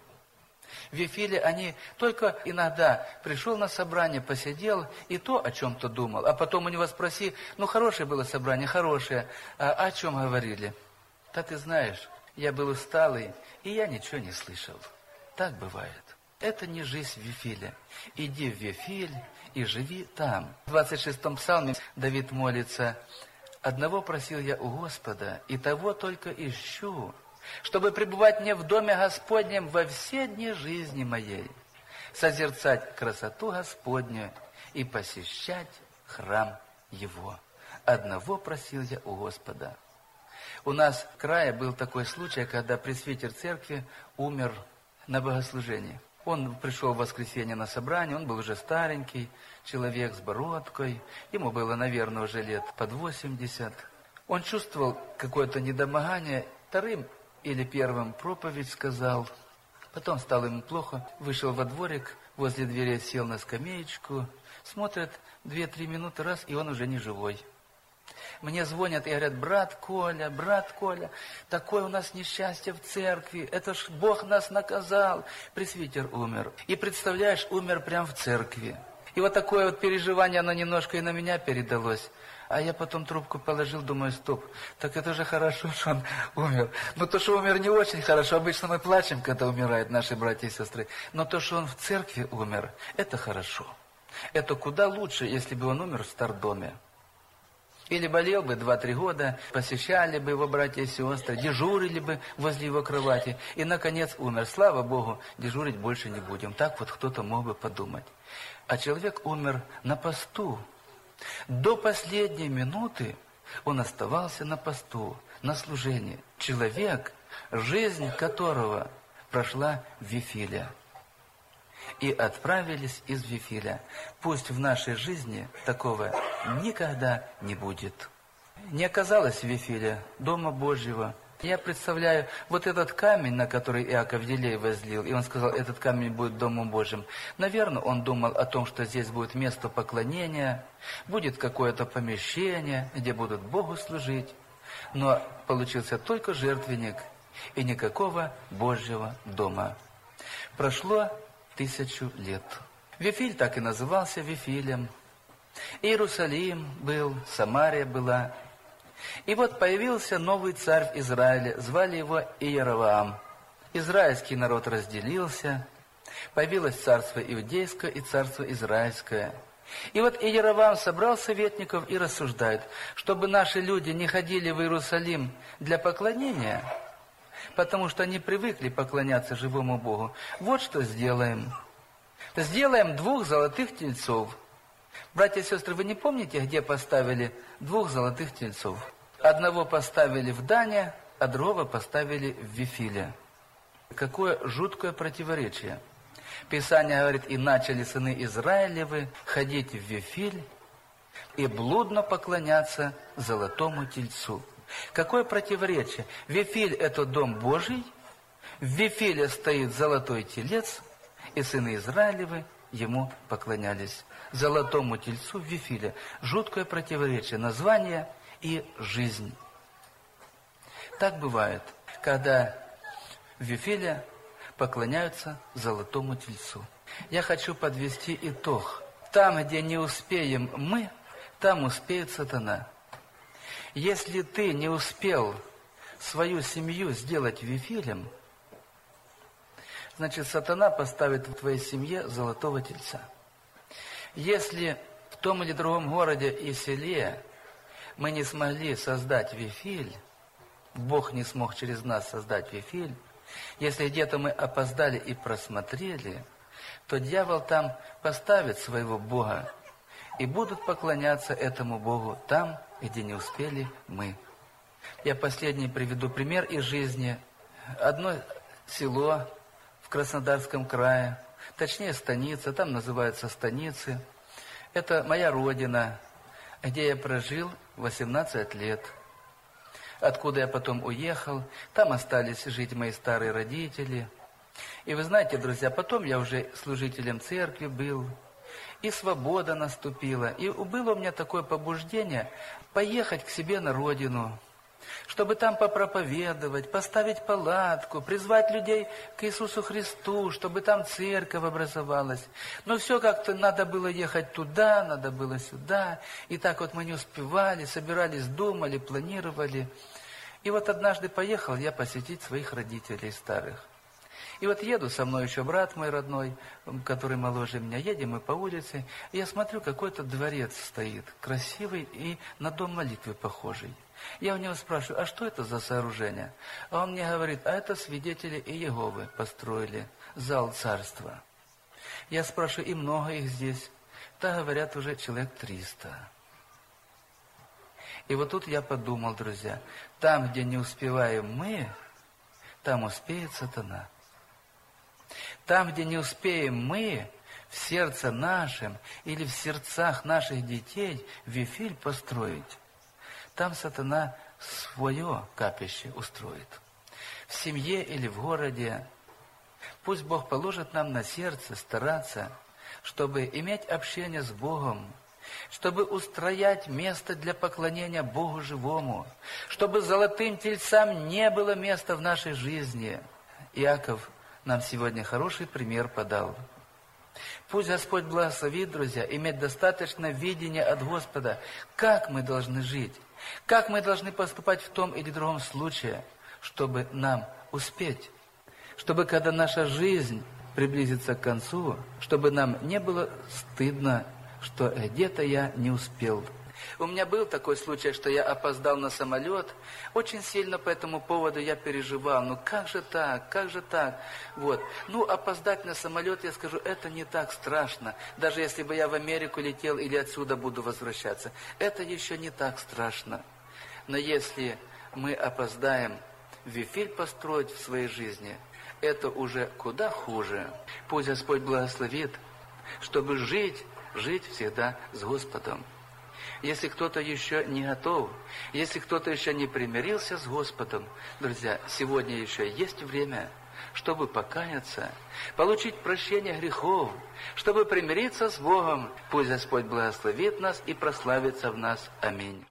В Вифиле они только иногда пришел на собрание, посидел и то о чем-то думал. А потом у него спроси: ну хорошее было собрание, хорошее, а о чем говорили? Да ты знаешь, я был усталый, и я ничего не слышал. Так бывает. Это не жизнь в Вифиле. Иди в Вифиль и живи там. В двадцать шестом псалме Давид молится: «Одного просил я у Господа, и того только ищу, чтобы пребывать мне в доме Господнем во все дни жизни моей, созерцать красоту Господню и посещать храм Его. Одного просил я у Господа». У нас в крае был такой случай, когда пресвитер церкви умер на богослужении. Он пришел в воскресенье на собрание, он был уже старенький, человек с бородкой, ему было, наверное, уже лет под восемьдесят. Он чувствовал какое-то недомогание, вторым или первым проповедь сказал, потом стало ему плохо, вышел во дворик, возле двери сел на скамеечку, смотрит, две-три минуты, раз, и он уже не живой. Мне звонят и говорят: брат Коля, брат Коля, такое у нас несчастье в церкви, это ж Бог нас наказал, пресвитер умер. И представляешь, умер прямо в церкви. И вот такое вот переживание, оно немножко и на меня передалось. А я потом трубку положил, думаю: стоп, так это же хорошо, что он умер. Но то, что умер, не очень хорошо. Обычно мы плачем, когда умирают наши братья и сестры. Но то, что он в церкви умер, это хорошо. Это куда лучше, если бы он умер в стардоме. Или болел бы два-три года, посещали бы его братья и сестры, дежурили бы возле его кровати. И, наконец, умер. Слава Богу, дежурить больше не будем. Так вот кто-то мог бы подумать. А человек умер на посту. До последней минуты он оставался на посту, на служении. Человек, жизнь которого прошла в Вифиле. и отправились из Вифиля. Пусть в нашей жизни такого никогда не будет. Не оказалось в Вифиле Дома Божьего. Я представляю, вот этот камень, на который Иаков елей возлил, и он сказал, этот камень будет Домом Божьим. Наверное, он думал о том, что здесь будет место поклонения, будет какое-то помещение, где будут Богу служить. Но получился только жертвенник и никакого Божьего дома. Прошло тысячу лет. Вифиль так и назывался Вифилем. Иерусалим был, Самария была. И вот появился новый царь в Израиле, звали его Иеровоам. Израильский народ разделился, появилось царство Иудейское и царство Израильское. И вот Иеровоам собрал советников и рассуждает, чтобы наши люди не ходили в Иерусалим для поклонения, потому что они привыкли поклоняться живому Богу. Вот что сделаем. Сделаем двух золотых тельцов. Братья и сестры, вы не помните, где поставили двух золотых тельцов? Одного поставили в Дане, а другого поставили в Вифиле. Какое жуткое противоречие. Писание говорит, и начали сыны Израилевы ходить в Вифиль и блудно поклоняться золотому тельцу. Какое противоречие? Вифиль – это дом Божий, в Вифиле стоит золотой телец, и сыны Израилевы ему поклонялись. Золотому тельцу в Вифиле. Жуткое противоречие. Название и жизнь. Так бывает, когда в Вифиле поклоняются золотому тельцу. Я хочу подвести итог. Там, где не успеем мы, там успеет сатана. Если ты не успел свою семью сделать Вифилем, значит, сатана поставит в твоей семье золотого тельца. Если в том или другом городе и селе мы не смогли создать Вифиль, Бог не смог через нас создать Вифиль, если где-то мы опоздали и просмотрели, то дьявол там поставит своего Бога и будут поклоняться этому Богу там, где не успели мы. Я последний приведу пример из жизни. Одно село в Краснодарском крае, точнее станица, там называются станицы. Это моя родина, где я прожил восемнадцать лет. Откуда я потом уехал, там остались жить мои старые родители. И вы знаете, друзья, потом я уже служителем церкви был, и свобода наступила. И было у меня такое побуждение поехать к себе на родину, чтобы там попроповедовать, поставить палатку, призвать людей к Иисусу Христу, чтобы там церковь образовалась. Но все как-то надо было ехать туда, надо было сюда. И так вот мы не успевали, собирались, думали, планировали. И вот однажды поехал я посетить своих родителей старых. И вот еду, со мной еще брат мой родной, который моложе меня, едем мы по улице, и я смотрю, какой-то дворец стоит, красивый и на дом молитвы похожий. Я у него спрашиваю, а что это за сооружение? А он мне говорит, а это свидетели Иеговы построили зал царства. Я спрашиваю, и много их здесь? Да, говорят, уже человек триста. И вот тут я подумал, друзья, там, где не успеваем мы, там успеет сатана. Там, где не успеем мы, в сердце нашем или в сердцах наших детей Вифиль построить, там сатана свое капище устроит. В семье или в городе. Пусть Бог положит нам на сердце стараться, чтобы иметь общение с Богом, чтобы устроять место для поклонения Богу живому, чтобы золотым тельцам не было места в нашей жизни. Иаков нам сегодня хороший пример подал. Пусть Господь благословит, друзья, иметь достаточно видения от Господа, как мы должны жить, как мы должны поступать в том или другом случае, чтобы нам успеть, чтобы когда наша жизнь приблизится к концу, чтобы нам не было стыдно, что где-то я не успел. У меня был такой случай, что я опоздал на самолет. Очень сильно по этому поводу я переживал. Ну как же так, как же так? Вот. Ну опоздать на самолет, я скажу, это не так страшно. Даже если бы я в Америку летел или отсюда буду возвращаться. Это еще не так страшно. Но если мы опоздаем Вифиль построить в своей жизни, это уже куда хуже. Пусть Господь благословит, чтобы жить, жить всегда с Господом. Если кто-то еще не готов, если кто-то еще не примирился с Господом, друзья, сегодня еще есть время, чтобы покаяться, получить прощение грехов, чтобы примириться с Богом. Пусть Господь благословит нас и прославится в нас. Аминь.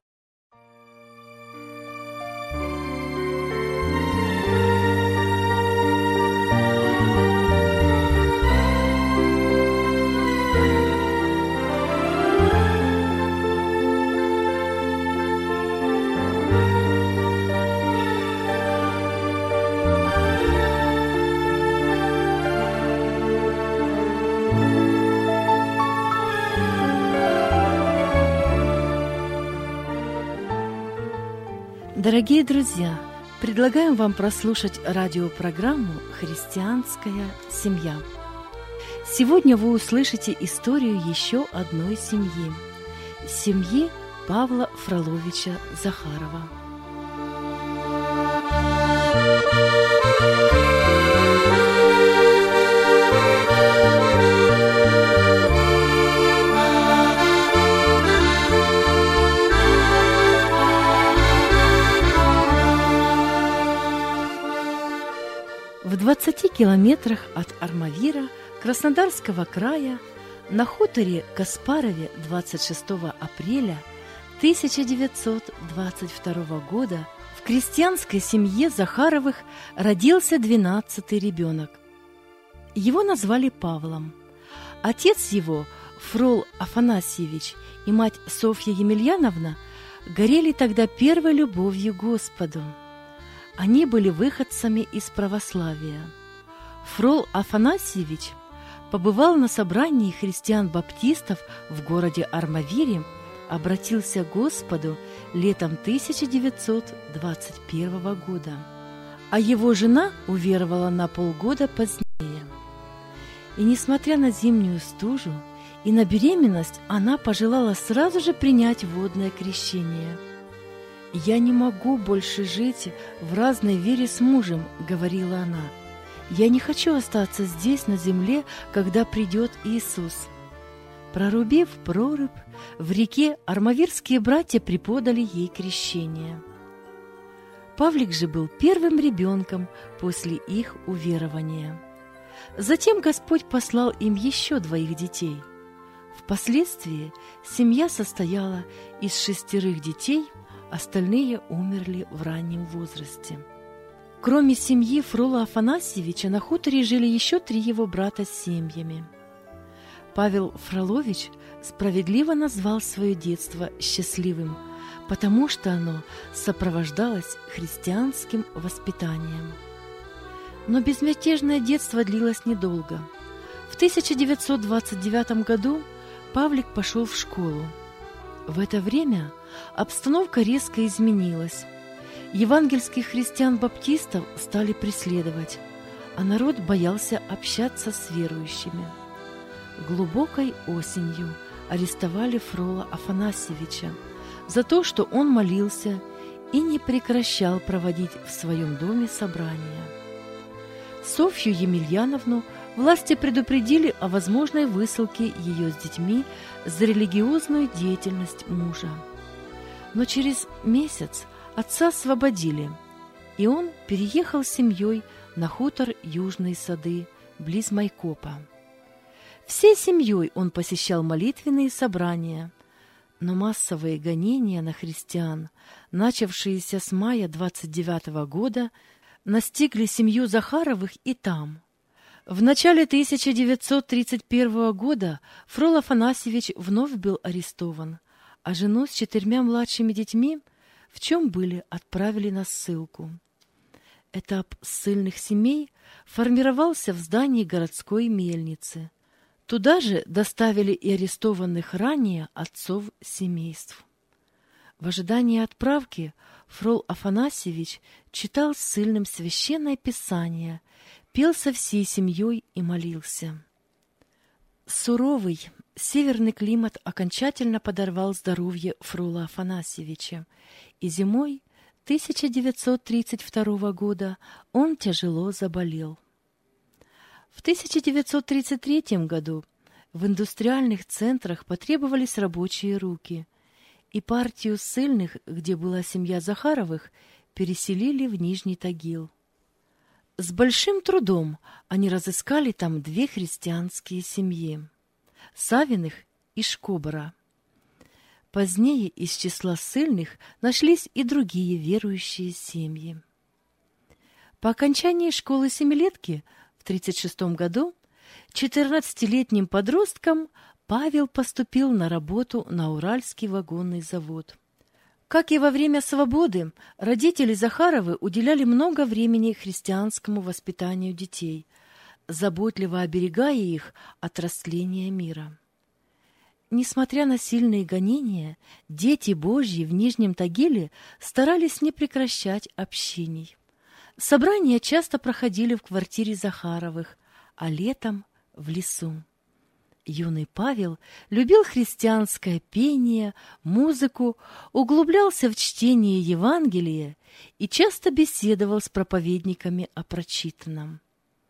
Дорогие друзья, предлагаем вам прослушать радиопрограмму «Христианская семья». Сегодня вы услышите историю еще одной семьи – семьи Павла Фроловича Захарова. В двадцати километрах от Армавира Краснодарского края на хуторе Каспарове двадцать шестого апреля тысяча девятьсот двадцать второго года в крестьянской семье Захаровых родился двенадцатый ребенок. Его назвали Павлом. Отец его, Фрол Афанасьевич, и мать Софья Емельяновна горели тогда первой любовью к Господу. Они были выходцами из православия. Фрол Афанасьевич побывал на собрании христиан-баптистов в городе Армавире, обратился к Господу летом тысяча девятьсот двадцать первого года, а его жена уверовала на полгода позднее. И несмотря на зимнюю стужу и на беременность, она пожелала сразу же принять водное крещение. «Я не могу больше жить в разной вере с мужем», — говорила она. «Я не хочу остаться здесь, на земле, когда придет Иисус». Прорубив прорубь, в реке армавирские братья преподали ей крещение. Павлик же был первым ребенком после их уверования. Затем Господь послал им еще двоих детей. Впоследствии семья состояла из шестерых детей, остальные умерли в раннем возрасте. Кроме семьи Фрола Афанасьевича на хуторе жили еще три его брата с семьями. Павел Фролович справедливо назвал свое детство счастливым, потому что оно сопровождалось христианским воспитанием. Но безмятежное детство длилось недолго. В тысяча девятьсот двадцать девятом году Павлик пошел в школу. В это время обстановка резко изменилась. Евангельских христиан-баптистов стали преследовать, а народ боялся общаться с верующими. Глубокой осенью арестовали Фрола Афанасьевича за то, что он молился и не прекращал проводить в своем доме собрания. Софью Емельяновну власти предупредили о возможной высылке ее с детьми за религиозную деятельность мужа. Но через месяц отца освободили, и он переехал с семьей на хутор Южные Сады, близ Майкопа. Всей семьей он посещал молитвенные собрания, но массовые гонения на христиан, начавшиеся с мая двадцать девятого года, настигли семью Захаровых и там. В начале тысяча девятьсот тридцать первого года Фрол Афанасьевич вновь был арестован, а жену с четырьмя младшими детьми, в чем были, отправили на ссылку. Этап ссыльных семей формировался в здании городской мельницы. Туда же доставили и арестованных ранее отцов семейств. В ожидании отправки Фрол Афанасьевич читал ссыльным священное писание, пел со всей семьей и молился. Суровый северный климат окончательно подорвал здоровье Фрола Афанасьевича, и зимой тысяча девятьсот тридцать второго года он тяжело заболел. В тысяча девятьсот тридцать третьем году в индустриальных центрах потребовались рабочие руки, и партию ссыльных, где была семья Захаровых, переселили в Нижний Тагил. С большим трудом они разыскали там две христианские семьи – Савиных и Шкобора. Позднее из числа ссыльных нашлись и другие верующие семьи. По окончании школы семилетки в тридцать шестом году четырнадцатилетним подростком Павел поступил на работу на Уральский вагонный завод. Как и во время свободы, родители Захаровы уделяли много времени христианскому воспитанию детей, заботливо оберегая их от растления мира. Несмотря на сильные гонения, дети Божьи в Нижнем Тагиле старались не прекращать общений. Собрания часто проходили в квартире Захаровых, а летом – в лесу. Юный Павел любил христианское пение, музыку, углублялся в чтение Евангелия и часто беседовал с проповедниками о прочитанном.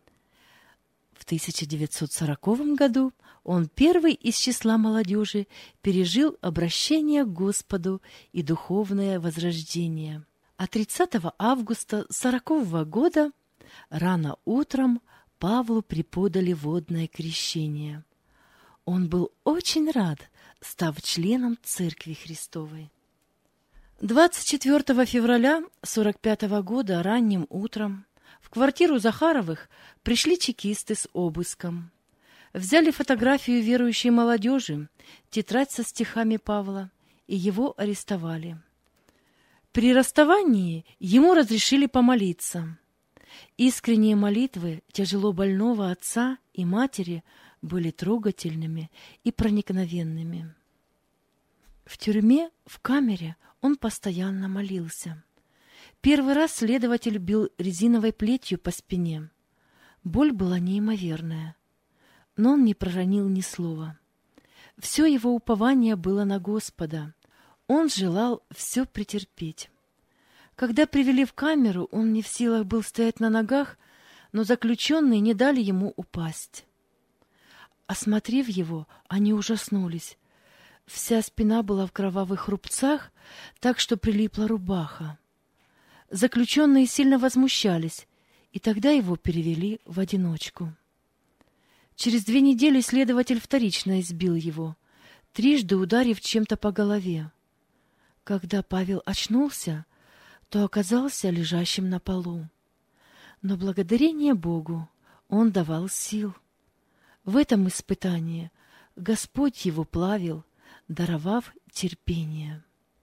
В тысяча девятьсот сороковом году он первый из числа молодежи пережил обращение к Господу и духовное возрождение. А тридцатого августа сорокового года рано утром Павлу преподали водное крещение. Он был очень рад, став членом Церкви Христовой. двадцать четвёртого февраля сорок пятого года ранним утром в квартиру Захаровых пришли чекисты с обыском. Взяли фотографию верующей молодежи, тетрадь со стихами Павла, и его арестовали. При расставании ему разрешили помолиться. Искренние молитвы тяжело больного отца и матери были трогательными и проникновенными. В тюрьме, в камере он постоянно молился. Первый раз следователь бил резиновой плетью по спине. Боль была неимоверная, но он не проронил ни слова. Все его упование было на Господа. Он желал все претерпеть. Когда привели в камеру, он не в силах был стоять на ногах, но заключенные не дали ему упасть. Осмотрев его, они ужаснулись. Вся спина была в кровавых рубцах, так что прилипла рубаха. Заключенные сильно возмущались, и тогда его перевели в одиночку. Через две недели следователь вторично избил его, трижды ударив чем-то по голове. Когда Павел очнулся, то оказался лежащим на полу. Но благодарение Богу он давал сил. В этом испытании Господь его плавил, даровав терпение.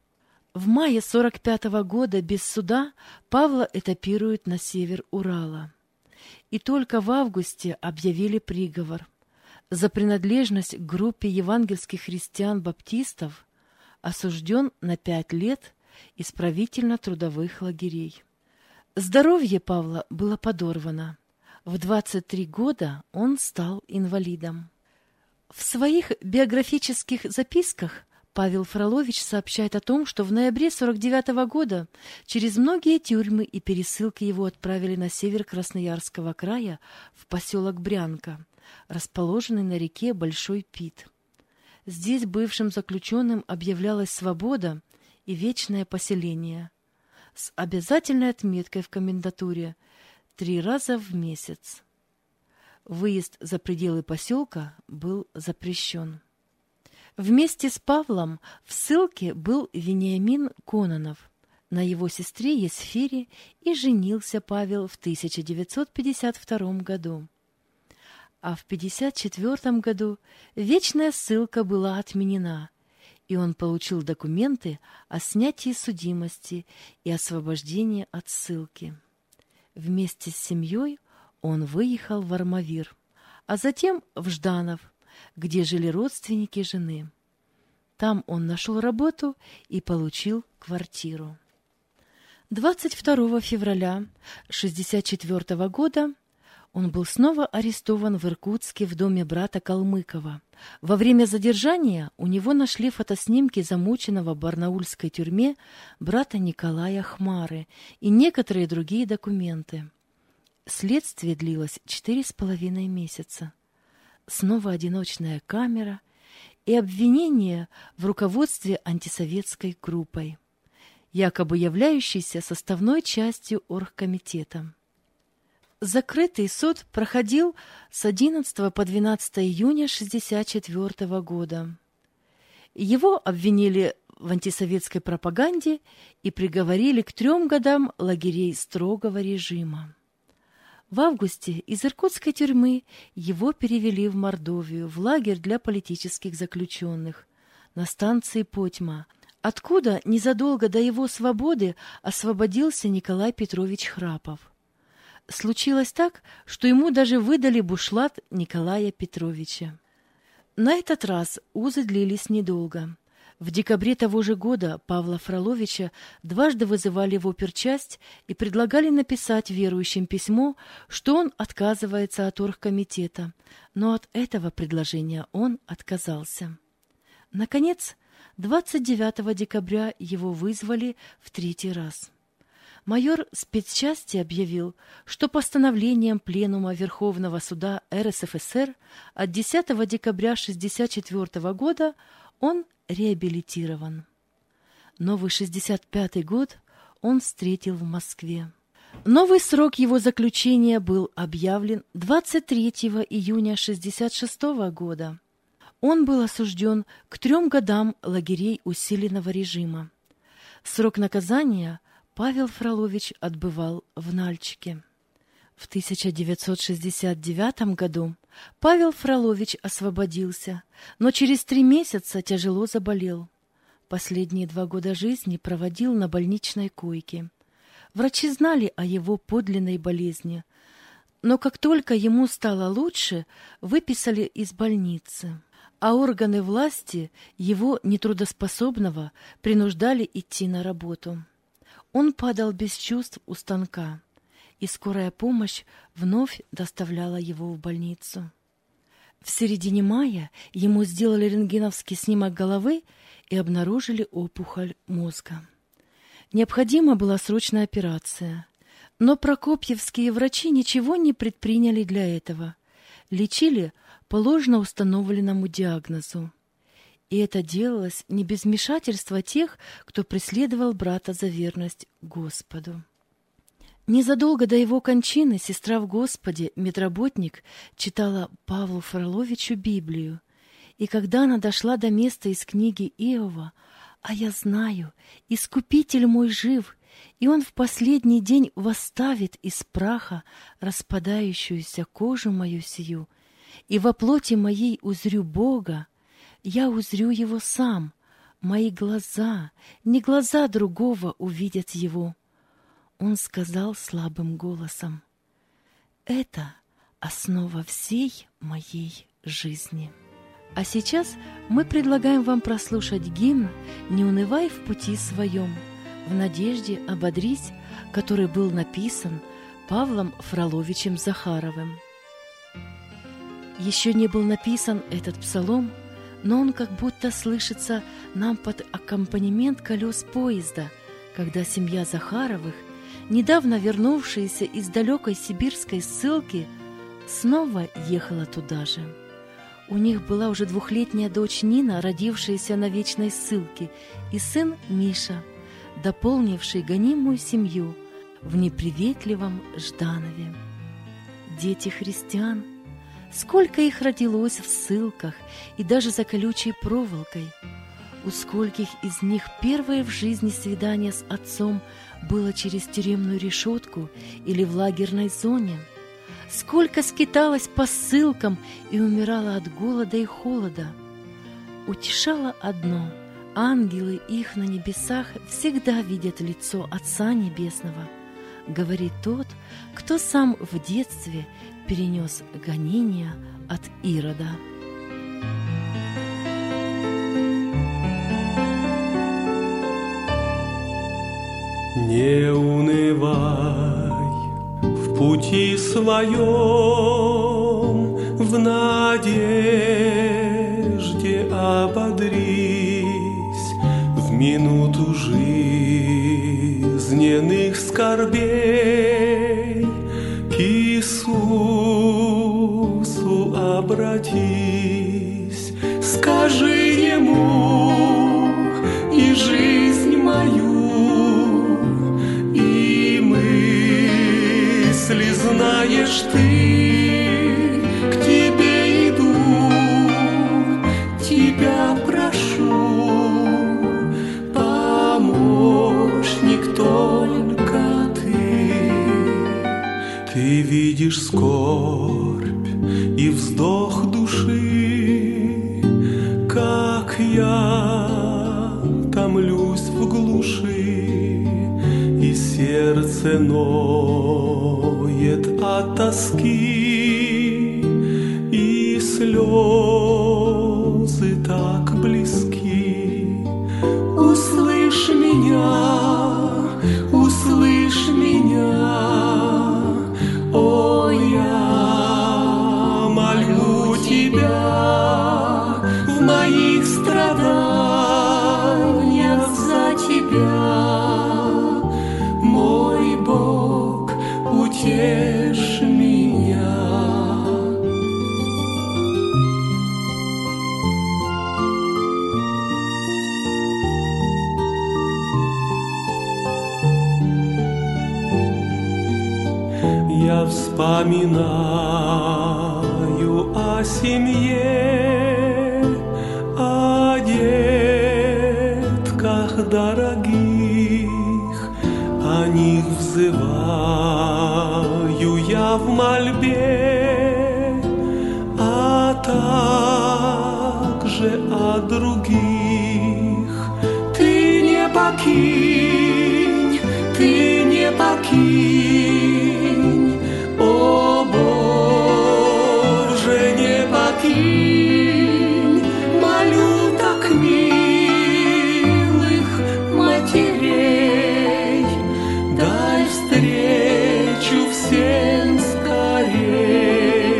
В мае сорок пятого года без суда Павла этапируют на север Урала. И только в августе объявили приговор. За принадлежность к группе евангельских христиан-баптистов осужден на пять лет исправительно-трудовых лагерей. Здоровье Павла было подорвано. В двадцать три года он стал инвалидом. В своих биографических записках Павел Фролович сообщает о том, что в ноябре сорок девятого года через многие тюрьмы и пересылки его отправили на север Красноярского края в поселок Брянка, расположенный на реке Большой Пит. Здесь бывшим заключенным объявлялась свобода и вечное поселение с обязательной отметкой в комендатуре три раза в месяц. Выезд за пределы поселка был запрещен. Вместе с Павлом в ссылке был Вениамин Кононов. На его сестре Есфире и женился Павел в тысяча девятьсот пятьдесят втором году. А в пятьдесят четвёртом году вечная ссылка была отменена, и он получил документы о снятии судимости и освобождении от ссылки. Вместе с семьей он выехал в Армавир, а затем в Жданов, где жили родственники жены. Там он нашел работу и получил квартиру. двадцать второго февраля шестьдесят четвёртого года он был снова арестован в Иркутске в доме брата Калмыкова. Во время задержания у него нашли фотоснимки замученного в барнаульской тюрьме брата Николая Хмары и некоторые другие документы. Следствие длилось четыре с половиной месяца. Снова одиночная камера и обвинение в руководстве антисоветской группой, якобы являющейся составной частью оргкомитета. Закрытый суд проходил с одиннадцатого по двенадцатое июня тысяча девятьсот шестьдесят четвёртого года. Его обвинили в антисоветской пропаганде и приговорили к трем годам лагерей строгого режима. В августе из иркутской тюрьмы его перевели в Мордовию, в лагерь для политических заключенных, на станции Потьма, откуда незадолго до его свободы освободился Николай Петрович Храпов. Случилось так, что ему даже выдали бушлат Николая Петровича. На этот раз узы длились недолго. В декабре того же года Павла Фроловича дважды вызывали в опергчасть и предлагали написать верующим письмо, что он отказывается от оргкомитета, но от этого предложения он отказался. Наконец, двадцать девятого декабря его вызвали в третий раз. Майор спецчасти объявил, что постановлением Пленума Верховного суда эр эс эф эс эр от десятого декабря тысяча девятьсот шестьдесят четвёртого года он реабилитирован. Новый шестьдесят пятый год он встретил в Москве. Новый срок его заключения был объявлен двадцать третьего июня шестьдесят шестого года. Он был осужден к трем годам лагерей усиленного режима. Срок наказания Павел Фролович отбывал в Нальчике. В тысяча девятьсот шестьдесят девятом году Павел Фролович освободился, но через три месяца тяжело заболел. Последние два года жизни проводил на больничной койке. Врачи знали о его подлинной болезни, но как только ему стало лучше, выписали из больницы, а органы власти его, нетрудоспособного, принуждали идти на работу. Он падал без чувств у станка, и скорая помощь вновь доставляла его в больницу. В середине мая ему сделали рентгеновский снимок головы и обнаружили опухоль мозга. Необходима была срочная операция, но прокопьевские врачи ничего не предприняли для этого. Лечили по ложно установленному диагнозу. И это делалось не без вмешательства тех, кто преследовал брата за верность Господу. Незадолго до его кончины сестра в Господе, медработник, читала Павлу Фроловичу Библию, и когда она дошла до места из книги Иова «А я знаю, Искупитель мой жив, и он в последний день восставит из праха распадающуюся кожу мою сию, и во плоти моей узрю Бога, я узрю его сам, мои глаза, не глаза другого увидят его». Он сказал слабым голосом: «Это основа всей моей жизни». А сейчас мы предлагаем вам прослушать гимн «Не унывай в пути своем», в надежде ободрись, который был написан Павлом Фроловичем Захаровым. Еще не был написан этот псалом, но он как будто слышится нам под аккомпанемент колес поезда, когда семья Захаровых, недавно вернувшаяся из далекой сибирской ссылки, снова ехала туда же. У них была уже двухлетняя дочь Нина, родившаяся на вечной ссылке, и сын Миша, дополнивший гонимую семью в неприветливом Жданове. Дети христиан, сколько их родилось в ссылках и даже за колючей проволокой, у скольких из них первое в жизни свидание с отцом было через тюремную решетку или в лагерной зоне, сколько скиталось по ссылкам и умирало от голода и холода. Утешало одно: ангелы их на небесах всегда видят лицо Отца Небесного, говорит тот, кто сам в детстве перенес гонения от Ирода. Не унывай в пути своем, в надежде ободрись, в минуту жизненных скорбей обратись, скажи ему и жизнь мою, и мысли знаешь ты, к тебе иду, тебя прошу, помощник только ты. Ты видишь скорбь и вздох души, как я томлюсь в глуши, и сердце ноет от тоски, и слезы так близки. Услышь меня, услышь меня, о, я молю тебя в моих страданиях за тебя, мой Бог, утешь меня. Я вспоминаю о семье, о детках дорогих, о них взываю я в мольбе, а также о других. Ты не покинь, ты не покинь, о Боже, не покинь, молю так милых матерей, дай встречу всем скорей.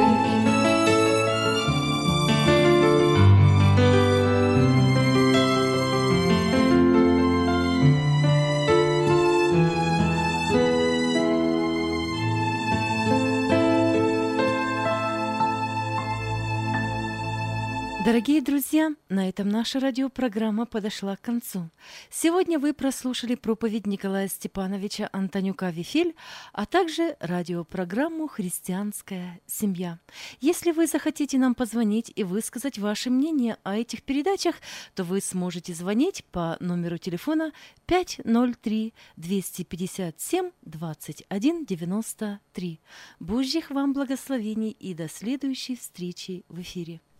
Дорогие друзья, на этом наша радиопрограмма подошла к концу. Сегодня вы прослушали проповедь Николая Степановича Антонюка-Вифиль, а также радиопрограмму «Христианская семья». Если вы захотите нам позвонить и высказать ваше мнение о этих передачах, то вы сможете звонить по номеру телефона пять ноль три двести пятьдесят семь двадцать один девяносто три. Божьих вам благословений и до следующей встречи в эфире.